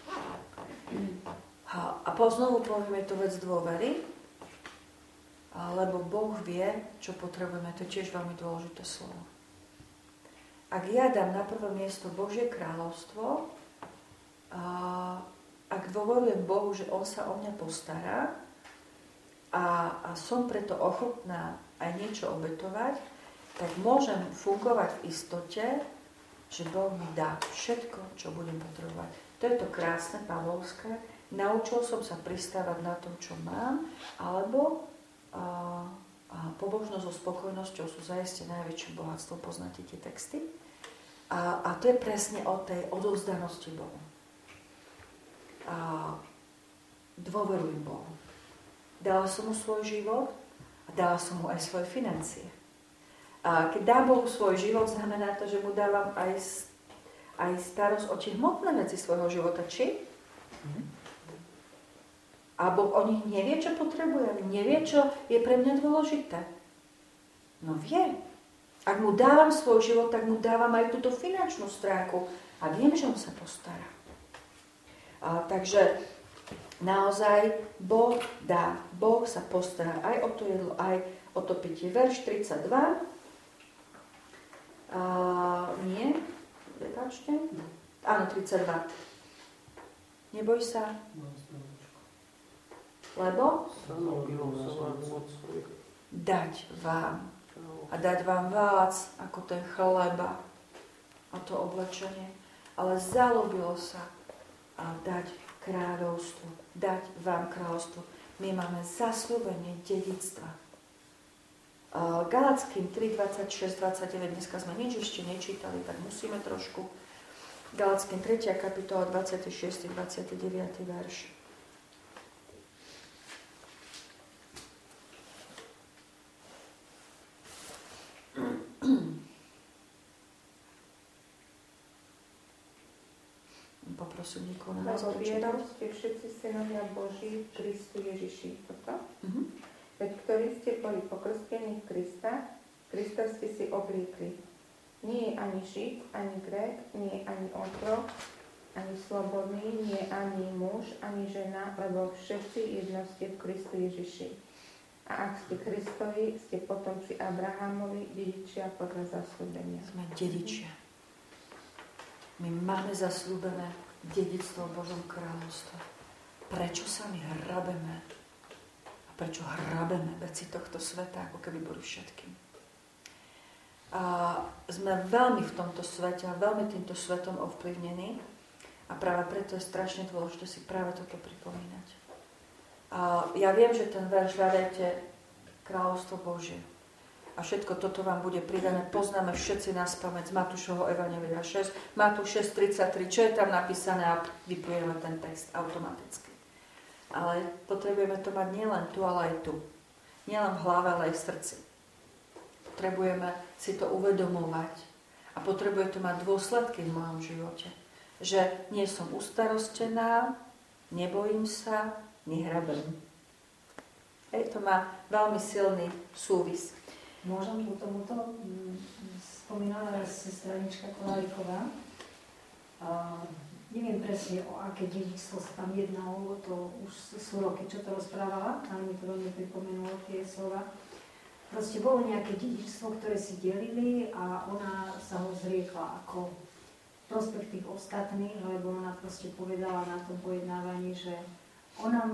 A: A znovu povieme to vec dôvery, lebo Boh vie, čo potrebujeme. To je tiež veľmi dôležité slovo. Ak ja dám na prvé miesto Božie kráľovstvo, ak dôverujem Bohu, že On sa o mňa postará a som preto ochotná aj niečo obetovať, tak môžem fungovať v istote, že Boh mi dá všetko, čo budem potrebovať. To je to krásne, pavlovské. Naučil som sa pristávať na tom, čo mám, alebo pobožnosť so spokojnosťou sú zaiste najväčším bohatstvom. Poznáte tie texty? A to je presne o tej odovzdanosti Bohu. Dôverujem Bohu. Dala som mu svoj život a dala som mu aj svoje financie. A keď dám Bohu svoj život, znamená to, že mu dávam aj starosť o tie hmotné veci svojho života. Či? A Boh o nich nevie, čo potrebujem. Nevie, čo je pre mňa dôležité. No vie. Ak mu dávam svoj život, tak mu dávam aj túto finančnú stránku. A viem, že on sa postará. Takže naozaj Boh dá. Boh sa postará aj o to jedlo, aj o to pitie. Verš 32. Nie. Prepáčte. Áno, 32. Neboj sa. Lebo dať vám. A dať vám viac ako ten chleba a to oblečenie. Ale zalúbilo sa a dať kráľovstvo. Dať vám kráľovstvo. My máme zasľúbenie dedičstva. Galackým 3, 26, 29, dneska sme nič ešte nečítali, tak musíme trošku. Galackým 3. kapitola, 26, 29 verš. Poprosím niekoho na nás prečítať.
E: Lebo ste všetci synovia Boží v Kristu Ježiši. Toto? Veď ktorí ste boli pokrstení v Krista ste si obliekli. Nie je ani Žid, ani Grék, nie je ani otrok, ani slobodný, nie ani muž, ani žena, lebo všetci jedno ste v Kristu Ježiši. A ak ste Kristovi, ste potomci Abrahamovi, dedičia podľa zasľúbenia.
A: Sme dedičia. My máme zasľúbené dedičstvo v Božom kráľovstve. Prečo sa my hrabeme? A prečo hrabeme veci tohto sveta, ako keby boli všetkým? A sme veľmi v tomto svete a veľmi týmto svetom ovplyvnení. A práve preto je strašne dôležité si práve toto pripomínať. A ja viem, že ten verš hľadajte kráľovstvo Božie. A všetko toto vám bude pridané. Poznáme všetci na spamäť z Matúšovho Evanjelia 6, Matúš 6:33, čo je tam napísané a vyplujeme ten text automaticky. Ale potrebujeme to mať nielen tu, ale aj tu. Nielen v hlave, ale aj v srdci. Potrebujeme si to uvedomovať. A potrebuje to mať dôsledky v mojom živote. Že nie som ustarostená, nebojím sa, nehrabem. To má veľmi silný súvis.
C: Môžem ku tomuto spomínala sestranička Koláriková. Neviem presne, o aké dedičstvo sa tam jednalo, lebo to už sú roky, čo to rozprávala, ale mi to veľmi pripomenulo tie slova. Proste bolo nejaké dedičstvo, ktoré si delili a ona sa ho zriekla ako prospech tých ostatných, lebo ona proste povedala na tom pojednávaní, že ona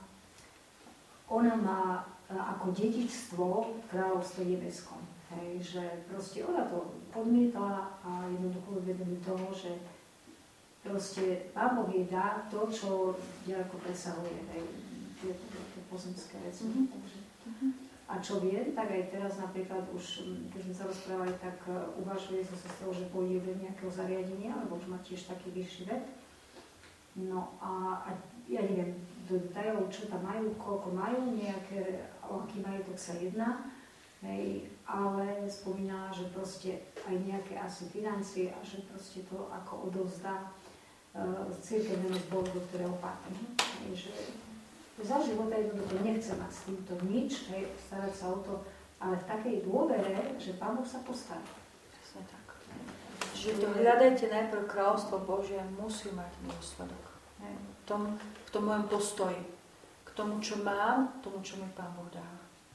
C: má ako dedičstvo kráľovstvo nebeskom. Hej, že proste ona to podmietala a jednoducho uvedomí toho, že proste Pán Boh jej dá to, čo ďaleko presahuje, hej, tie pozemské veci. A čo viem, tak aj teraz napríklad už, keď sme sa rozprávali, tak uvažuje so sestrou, že pôjde do nejakého zariadenia, alebo už má tiež taký vyšší vek. No a ja neviem do detailov, čo tam majú, koľko majú, o aký majetok sa jedná, hej, ale spomínala, že proste aj nejaké asi financie a že proste to ako odovzdá cirkevnému zboru, do ktorého patrí. Že za života jednoducho nechce mať s týmto nič, hej, starať sa o to, ale v takej dôvere, že Pán Boh sa postará.
A: Presne tak. Že to hľadajte najprv kráľovstvo Božie, musí mať dôsledok. V tom mojom postoji. K tomu, čo mám, k tomu, čo mi Pán Boh dá.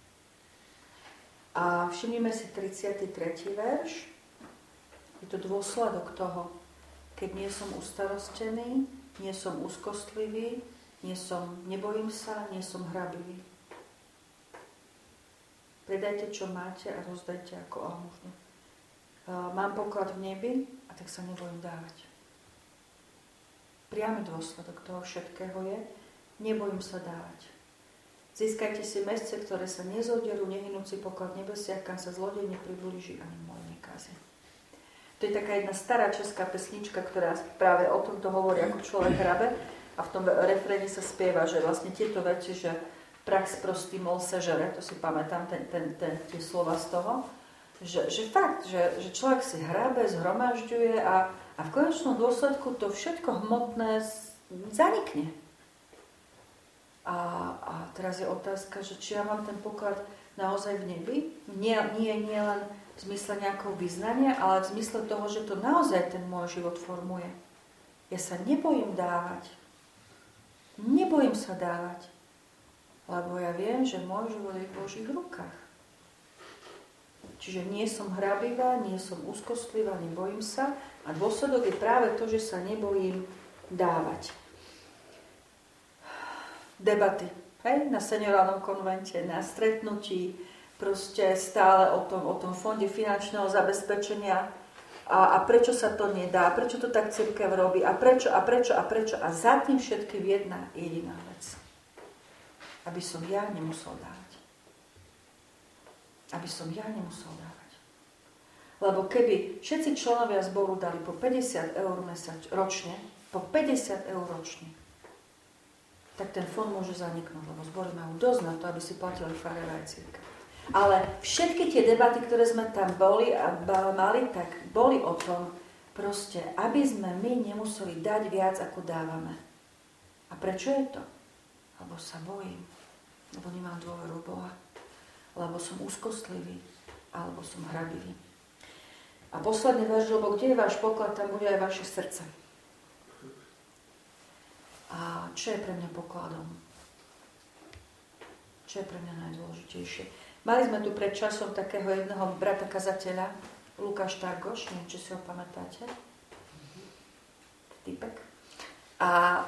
A: A všimnime si 33. verš. Je to dôsledok toho, keď nie som ustarostený, nie som úzkostlivý, nebojím sa, nie som hrabivý. Predajte, čo máte a rozdajte ako almužnu. Mám poklad v nebi a tak sa nebojím dávať. Priamy dôsledok toho všetkého je, nebojím sa dávať. Získajte si mesce, ktoré sa nezoderú, nehynúci poklad v nebesiach, kam sa zlodej nepriblíži ani môj nekazí. To je taká jedna stará česká pesnička, ktorá práve o tomto hovorí, ako človek hrabe. A v tom refréne sa spieva, že vlastne tieto veci, že prach sprostý mol sežere, to si pamätám, tie slova z toho, že fakt, že človek si hrabe, zhromažďuje a v konečnom dôsledku to všetko hmotné zanikne. A teraz je otázka, že či ja mám ten poklad naozaj v nebi? Nie len v zmysle nejakého vyznania, ale v zmysle toho, že to naozaj ten môj život formuje. Ja sa nebojím dávať. Nebojím sa dávať, lebo ja viem, že môj život je v Božích rukách. Čiže nie som hrabivá, nie som úzkostlivá, nebojím sa a dôsledok je práve to, že sa nebojím dávať. Debaty, hej, na seniorálnom konvente, na stretnutí, proste stále o tom fonde finančného zabezpečenia a prečo sa to nedá, prečo to tak cirkev robí a prečo a za tým všetkým jedna jediná vec. Aby som ja nemusel dávať. Aby som ja nemusel dávať. Lebo keby všetci členovia zboru dali po 50 eur ročne, tak ten fond môže zaniknúť, lebo zbory majú dosť na to, aby si platili farera aj cirkev. Ale všetky tie debaty, ktoré sme tam mali, tak boli o tom, proste, aby sme my nemuseli dať viac, ako dávame. A prečo je to? Lebo sa bojím, lebo nemám dôveru Boha, lebo som úzkostlivý, alebo som hrabivý. A posledný verš, lebo kde je váš poklad, tam bude aj vaše srdce. A čo je pre mňa pokladom? Čo je pre mňa najdôležitejšie? Mali sme tu pred časom takého jedného brata kazateľa, Lukáš Targoš, neviem, či si ho pamätáte. Typek. A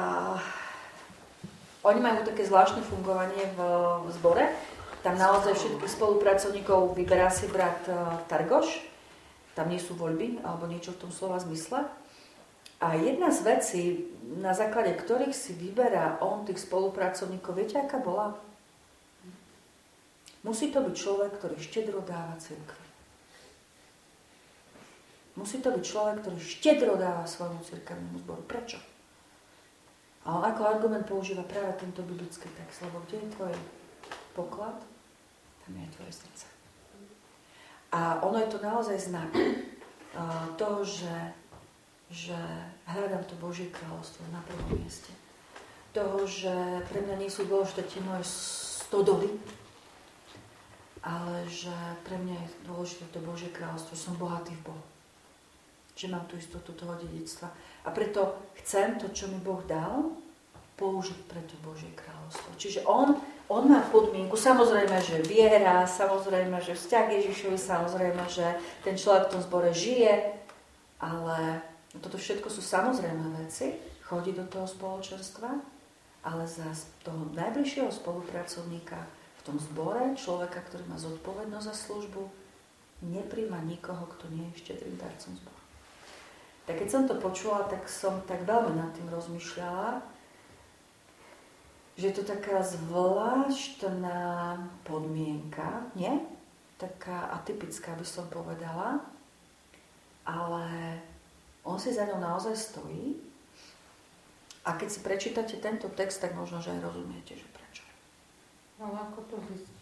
A: oni majú také zvláštne fungovanie v zbore. Tam naozaj všetkých spolupracovníkov vyberá si brat Targoš. Tam nie sú voľby, alebo niečo v tom slova zmysle. A jedna z vecí, na základe ktorých si vyberá on tých spolupracovníkov, viete, aká bola? Musí to byť človek, ktorý štedro dáva cirkvi. Musí to byť človek, ktorý štedro dáva svojmu cirkevnému zboru. Prečo? A on ako argument používa práve tento biblický text, lebo kde je tvoj poklad, tam je tvoje srdce. A ono je to naozaj znak toho, že hľadám to Božie kráľovstvo na prvom mieste. Toho, že pre mňa nie sú dôležité tie moje stodoly, ale že pre mňa je dôležité to Božie kráľovstvo, že som bohatý v Bohu. Že mám tú istotu toho dedičstva. A preto chcem to, čo mi Boh dal, použiť pre to Božie kráľovstvo. Čiže on má podmienku, samozrejme, že viera, samozrejme, že vzťah Ježišovi, samozrejme, že ten človek v tom zbore žije, ale toto všetko sú samozrejme veci, chodí do toho spoločenstva, ale za toho najbližšieho spolupracovníka v tom zbore, človeka, ktorý má zodpovednosť za službu, nepríjma nikoho, kto nie je štedrým darcom zboru. Tak keď som to počula, tak som tak veľmi nad tým rozmýšľala, že je to taká zvláštna podmienka, nie? Taká atypická, by som povedala, ale on si za ňou naozaj stojí. A keď si prečítate tento text, tak možno, že aj rozumiete, že prečo.
E: Ale ako to zistí?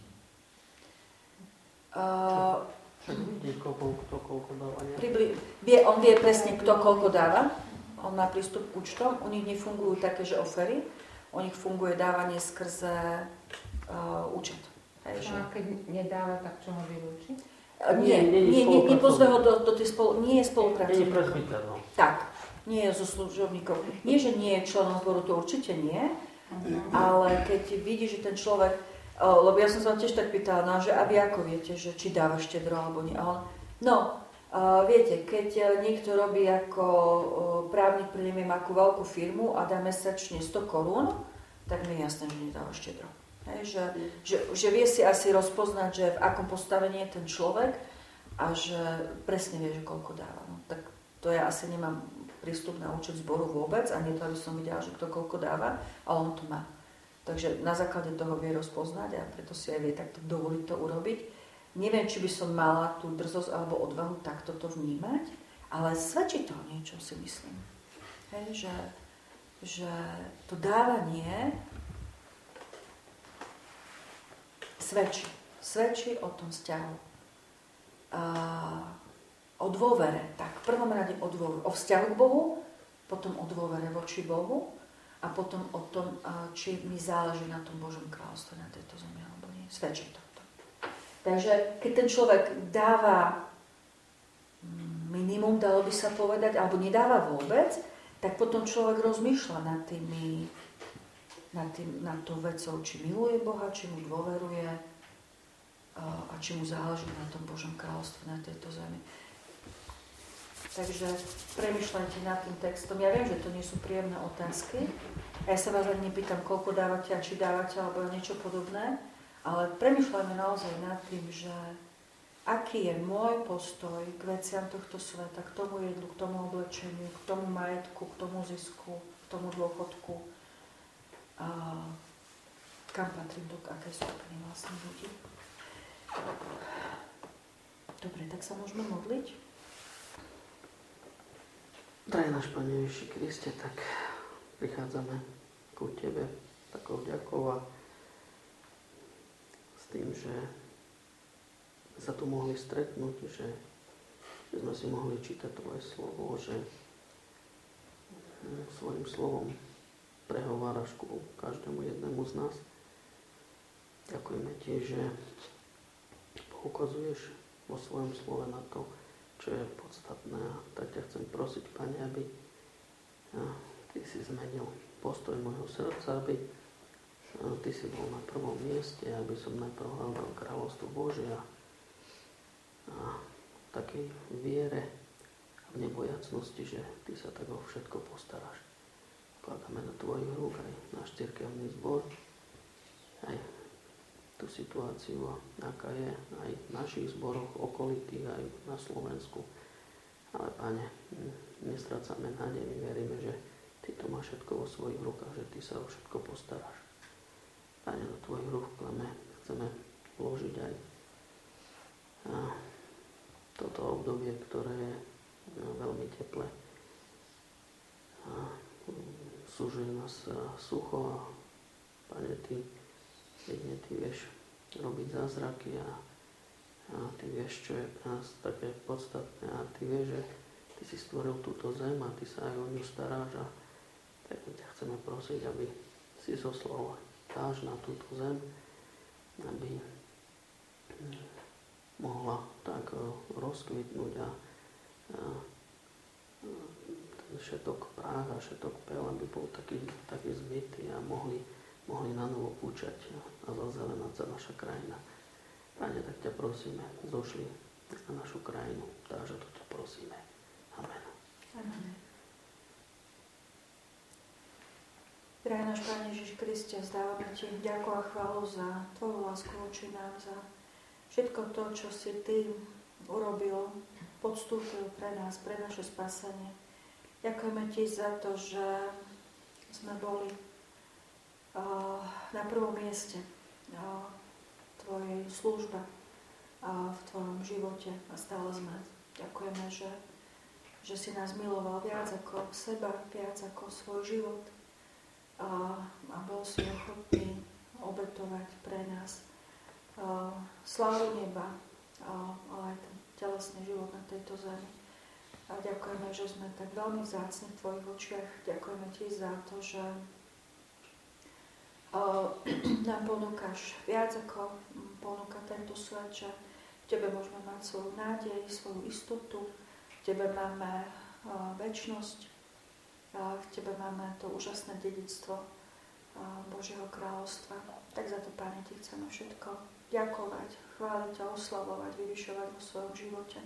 B: Vidí, koľko dáva.
A: On vie presne, kto koľko dáva. On má prístup k účtom. U nich nefungujú také, že ofery. U nich funguje dávanie skrze účet. Hej,
E: a keď nedáva, tak čo ho vylúči?
A: Nepozve ho do tej nie je spolupracovník.
B: Nie je presbyter, no.
A: Tak, nie je zo služobníkov. Nie, že nie je členom zboru, to určite nie. Ale keď vidí, že ten človek, lebo ja som sa tiež tak pýtala, že a vy ako viete, že či dáva štedro alebo nie. A on, viete, keď niekto robí ako právnik pre neviem akú veľkú firmu a dá mesačne 100 korún, tak mi je jasné, že nedáva štedro. Hej, že vie si asi rozpoznať, že v akom postavení je ten človek a že presne vie, že koľko dáva. No, tak to ja asi nemám prístup na účet zboru vôbec, a nie to, aby som videla, že kto koľko dáva, ale on to má. Takže na základe toho vie rozpoznať a preto si aj vie takto dovoliť to urobiť. Neviem, či by som mala tú drzosť alebo odvahu takto to vnímať, ale svedčí to o niečom, si myslím. Hej, že to dávanie svedčí o tom vzťahu. O dôvere. Tak, v prvom rade o dôvere. O vzťahu k Bohu, potom o dôvere voči Bohu a potom o tom, či mi záleží na tom Božom kráľovstve, na tejto zemi, alebo nie. Svedčí to. Takže keď ten človek dáva minimum, dalo by sa povedať, alebo nedáva vôbec, tak potom človek rozmýšľa nad tou vecou, či miluje Boha, či mu dôveruje a či mu záleží na tom Božom kráľovstve, na tejto zemi. Takže premýšľajte nad tým textom. Ja viem, že to nie sú príjemné otázky. Ja sa vás ani nepýtam, koľko dávate a či dávate, alebo niečo podobné. Ale premýšľajme naozaj nad tým, že aký je môj postoj k veciam tohto sveta, k tomu jedlu, k tomu oblečeniu, k tomu majetku, k tomu zisku, k tomu dôchodku. Kam patrím, do akej skupiny vlastne ľudí. Dobre, tak sa môžeme modliť.
B: Drahý náš Pane Ježiši Kriste, tak prichádzame ku Tebe takou vďakou a s tým, že sa tu mohli stretnúť, že sme si mohli čítať Tvoje slovo, že svojim slovom prehováraš ku každému jednému z nás. Ďakujeme Ti, že poukazuješ vo svojom slove na to, čo je podstatné. A tak ťa chcem prosiť, Pane, aby Ty si zmenil postoj môjho srdca, aby Ty si bol na prvom mieste, aby som najprv hľadal kráľovstvo Božie a takej viere a v nebojacnosti, že Ty sa tak o všetko postaráš. Kladáme do Tvojich rúk aj náš cirkevný zbor, aj tú situáciu, aká je aj v našich zboroch okolitých, aj na Slovensku. Ale Pane, nestrácame nádej, my veríme, že Ty to máš všetko vo svojich rukách, že Ty sa o všetko postaráš. Pane, do Tvojich rúk chceme vložiť aj toto obdobie, ktoré je veľmi teplé. Súžuje nás sucho a Pane, Ty vieš robiť zázraky a Ty vieš, čo je pre nás také podstatné a Ty vieš, že Ty si stvoril túto zem a Ty sa aj o ňu staráš a tak ťa chceme prosiť, aby si zoslal dáž na túto zem, aby mohla tak rozkvitnúť a ten všetok práh a všetok pel, aby bol taký zbytý a mohli na novo púčať a zazelenáť sa naša krajina. Pane, tak ťa prosíme, zošli na našu krajinu, takže to ťa prosíme. Amen.
A: Amen. Drahý náš Pane Ježiš Kriste, zdávame Ti vďaku a chválu za Tvoju lásku voči nám, za všetko to, čo si Ty urobil, podstúpil pre nás, pre naše spasenie. Ďakujeme Ti za to, že sme boli na prvom mieste v Tvojej službe a v Tvojom živote a stále sme. Ďakujeme, že si nás miloval viac ako seba, viac ako svoj život a bol si ochotný obetovať pre nás slávu neba, ale aj ten telesný život na tejto zemi. A ďakujeme, že sme tak veľmi vzácni v Tvojich očiach. Ďakujeme Ti za to, že nám ponúkaš viac ako ponúka tento svet, že v Tebe môžeme mať svoju nádej, svoju istotu, v Tebe máme večnosť, v Tebe máme to úžasné dedičstvo Božieho kráľovstva. Tak za to, Pane, Ti chceme všetko ďakovať, chváliť a oslavovať, vyvyšovať vo svojom živote.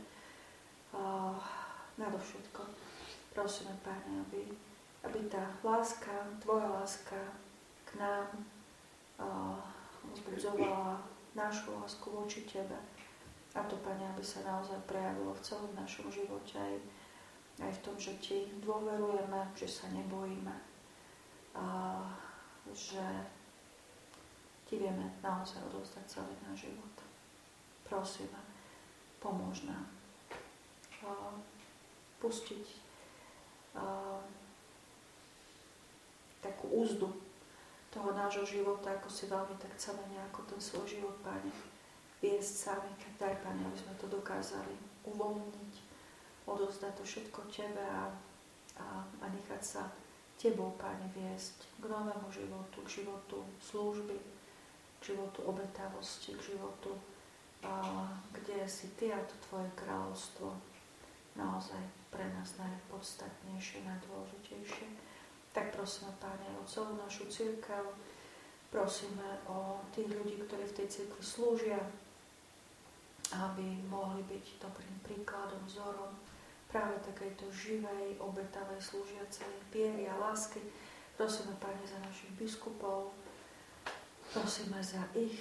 A: Nadovšetko prosíme, Pane, aby tá láska, Tvoja láska k nám vzbudzovala našu lásku voči Tebe. A to, Pane, aby sa naozaj prejavilo v celom našom živote aj v tom, že Ti dôverujeme, že sa nebojíme a že Ti vieme naozaj odovzdať celý náš život. Prosíme, pomôž nám pustiť takú úzdu toho nášho života, ako si veľmi tak chceme nejako ten svoj život, Pane, viesť sami. Tak daj, Pane, aby sme to dokázali uvoľniť, odovzdať to všetko Tebe a nechať sa Tebou, Pane, viesť k novému životu, k životu služby, k životu obetavosti, k životu, kde si Ty a to Tvoje kráľovstvo naozaj pre nás najpodstatnejšie, najdôležitejšie. Tak prosíme, Pane, o celú našu cirkev, prosíme o tých ľudí, ktorí v tej cirkvi slúžia, aby mohli byť dobrým príkladom, vzorom práve takejto živej, obetavej, slúžiacej viery a lásky. Prosíme, Pane, za našich biskupov, prosíme za ich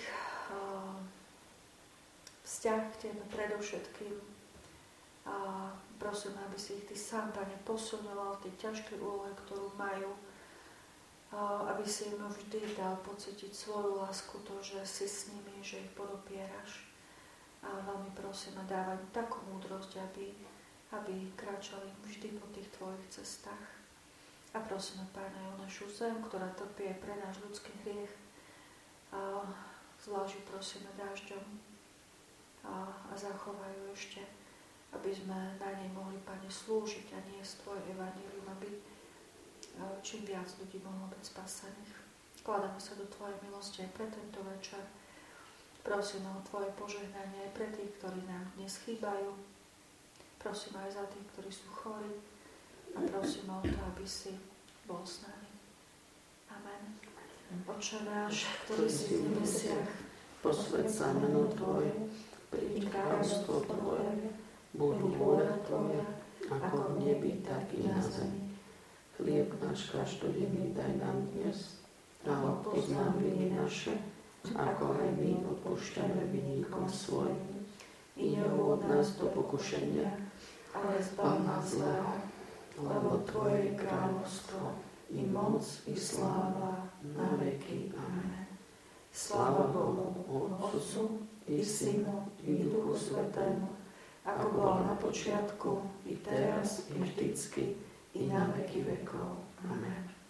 A: vzťah k Tebe predovšetkým a prosíme, aby si ich Ty sám, Pane, posilňoval v tej ťažkej úlohe, ktorú majú, aby si im vždy dal pocítiť svoju lásku, to, že si s nimi, že ich podopieraš. A veľmi prosíme, dávaj im takú múdrosť, aby kráčali vždy po tých Tvojich cestách. A prosíme, Pane, o našu zem, ktorá trpí pre náš ľudský hriech. A zvlášť prosíme dážďom a zachovajú ešte, aby sme na nej mohli, Pane, slúžiť a niesť Tvoje evanjelium, aby čím viac ľudí mohlo byť spasených. Kladáme sa do Tvojej milosti aj pre tento večer. Prosíme o Tvoje požehnanie aj pre tých, ktorí nám dnes chýbajú. Prosíme aj za tých, ktorí sú chorí. A prosíme o to, aby si bol s nami. Amen. Oče náš, ktorý si v nebesiach,
B: posväť sa meno Tvoje, príď kráľovstvo Tvoje, buď vôľa Tvoja, ako v nebi, tak i na zemi. Chlieb náš každodenný daj nám dnes a odpusť nám viny naše, ako aj my odpúšťame vinníkom svojim. I neuvod nás do pokušenia, ale zbav nás zlého, lebo Tvoje je kráľovstvo, i moc, i sláva, na veky. Amen. Sláva Bohu, Otcu, i Synu, i Duchu Svätému, ako bolo na počiatku, i teraz, i vždycky, i na veky vekov. Amen.